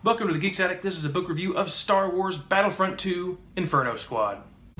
Welcome to the Geeks Attic. This is a book review of Star Wars Battlefront 2 Inferno Squad.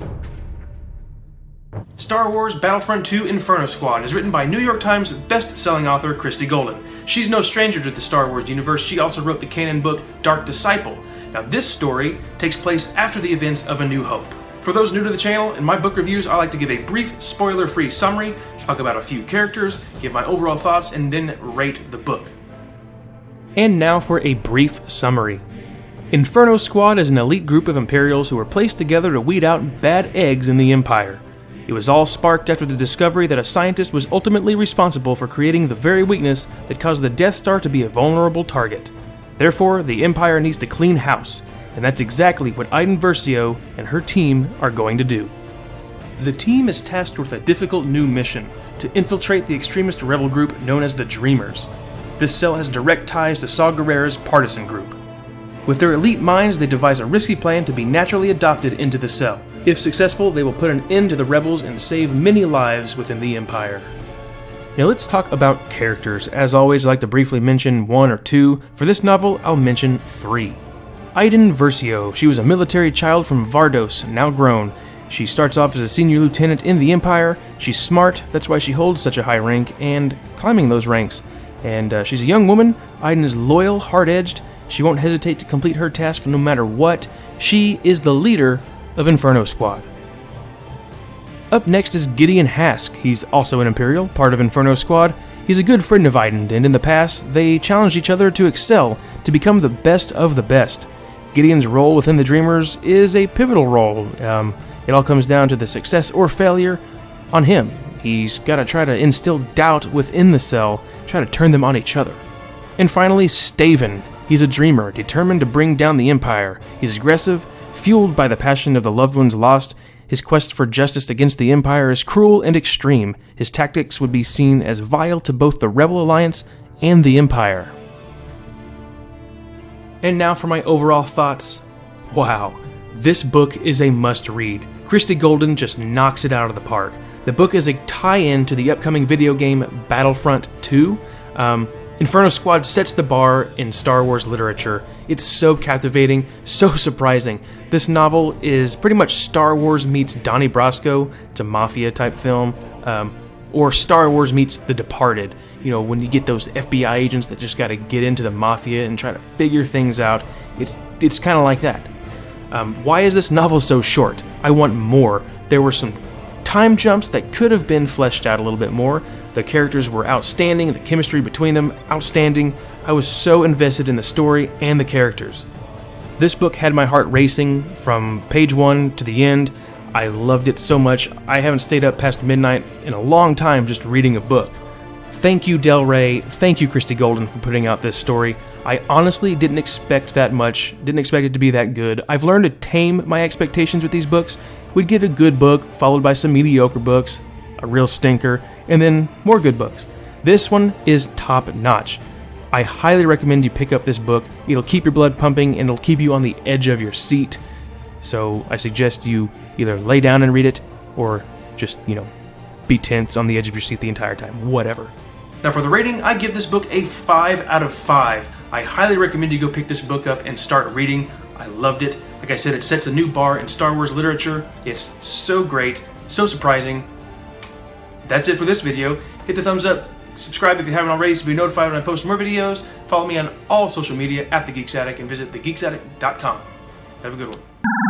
Star Wars Battlefront 2 Inferno Squad is written by New York Times best-selling author Christy Golden. She's no stranger to the Star Wars universe. She also wrote the canon book Dark Disciple. Now this story takes place after the events of A New Hope. For those new to the channel, in my book reviews I like to give a brief, spoiler-free summary, talk about a few characters, give my overall thoughts, and then rate the book. And now for a brief summary. Inferno Squad is an elite group of Imperials who were placed together to weed out bad eggs in the Empire. It was all sparked after the discovery that a scientist was ultimately responsible for creating the very weakness that caused the Death Star to be a vulnerable target. Therefore, the Empire needs to clean house, and that's exactly what Iden Versio and her team are going to do. The team is tasked with a difficult new mission, to infiltrate the extremist rebel group known as the Dreamers. This cell has direct ties to Saw Gerrera's partisan group. With their elite minds, they devise a risky plan to be naturally adopted into the cell. If successful, they will put an end to the rebels and save many lives within the Empire. Now let's talk about characters. As always, I like to briefly mention one or two. For this novel, I'll mention three. Iden Versio. She was a military child from Vardos, now grown. She starts off as a senior lieutenant in the Empire. She's smart, that's why she holds such a high rank, and climbing those ranks. And she's a young woman. Iden is loyal, hard-edged. She won't hesitate to complete her task no matter what. She is the leader of Inferno Squad. Up next is Gideon Hask. He's also an Imperial, part of Inferno Squad. He's a good friend of Iden, and in the past, they challenged each other to excel, to become the best of the best. Gideon's role within the Dreamers is a pivotal role. It all comes down to the success or failure on him. He's got to try to instill doubt within the cell, try to turn them on each other. And finally, Staven. He's a dreamer, determined to bring down the Empire. He's aggressive, fueled by the passion of the loved ones lost. His quest for justice against the Empire is cruel and extreme. His tactics would be seen as vile to both the Rebel Alliance and the Empire. And now for my overall thoughts. Wow, this book is a must-read. Christy Golden just knocks it out of the park. The book is a tie-in to the upcoming video game Battlefront 2. Inferno Squad sets the bar in Star Wars literature. It's so captivating, so surprising. This novel is pretty much Star Wars meets Donnie Brasco. It's a mafia-type film. Or Star Wars meets The Departed. You know, when you get those FBI agents that just got to get into the mafia and try to figure things out. It's kind of like that. Why is this novel so short? I want more. There were some time jumps that could have been fleshed out a little bit more. The characters were outstanding, the chemistry between them outstanding. I was so invested in the story and the characters. This book had my heart racing from page 1 to the end. I loved it so much. I haven't stayed up past midnight in a long time just reading a book. Thank you, Del Rey. Thank you, Christy Golden, for putting out this story. I honestly didn't expect that much, didn't expect it to be that good. I've learned to tame my expectations with these books. We'd get a good book, followed by some mediocre books, a real stinker, and then more good books. This one is top-notch. I highly recommend you pick up this book. It'll keep your blood pumping, and it'll keep you on the edge of your seat. So I suggest you either lay down and read it, or just, be tense on the edge of your seat the entire time. Whatever. Now for the rating, I give this book a 5 out of 5. I highly recommend you go pick this book up and start reading. I loved it. Like I said, it sets a new bar in Star Wars literature. It's so great, so surprising. That's it for this video. Hit the thumbs up, subscribe if you haven't already so be notified when I post more videos. Follow me on all social media at The Geeks Attic and visit thegeeksattic.com. Have a good one.